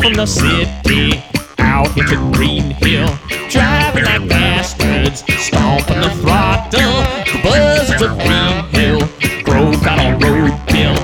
from the city out into Green Hill, driving like bastards, stomping the throttle. The buzzards of Green Hill broke out on roadkill.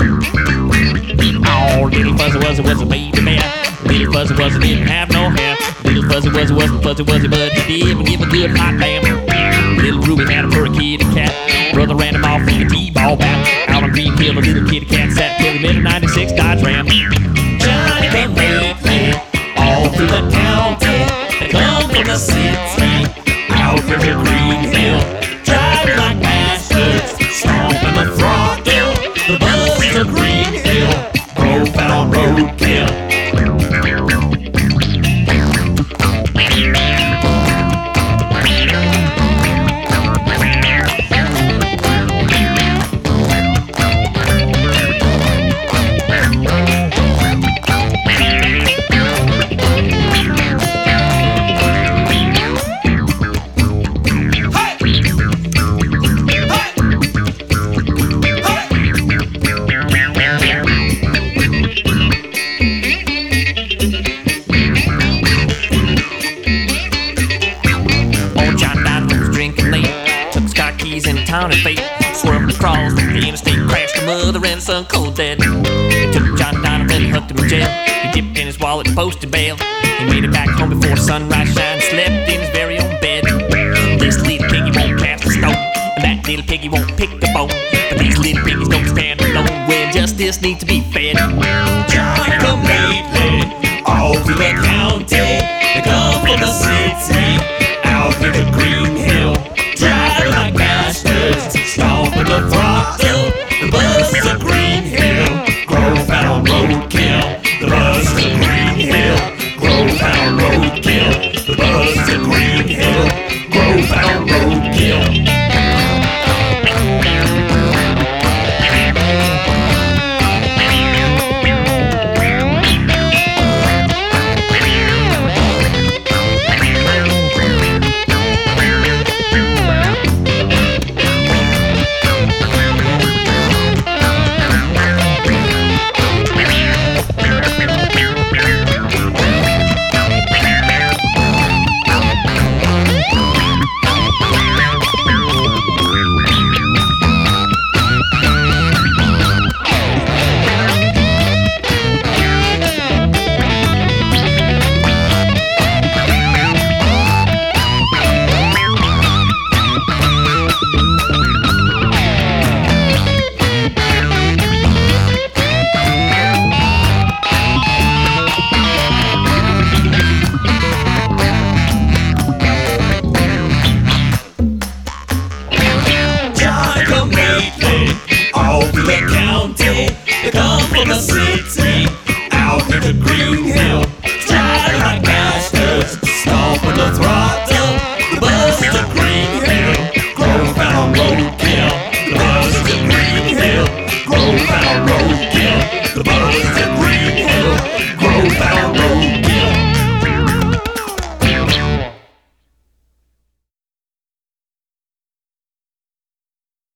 Oh, little fuzzy wuzzy was a baby bear. Little fuzzy wuzzy didn't have no hair. Little fuzzy wuzzy wasn't fuzzy wuzzy, but he didn't give a good hot damn. Little Ruby had a furry kitty cat. Brother ran him off with a T-ball bat. Out on Green Hill, the little kitty cat sat till he made a '96 Dodge Ram. Johnny came lately, all through the county. They come from the city, out from the Green Hill, driving like bastards, stomping the throttle. The buzzards of Green Hill broke out on roadkill. In town and fate, swerving across the interstate, crashed a mother and son cold dead. Took John Donovan, hooked him in jail. He dipped in his wallet and posted bail. He made it back home before sunrise shine, slept in his very own bed. This little piggy won't cast a stone, and that little piggy won't pick a bone. But these little piggies don't stand alone when justice needs to be fed. Johnny come lately, all through the county.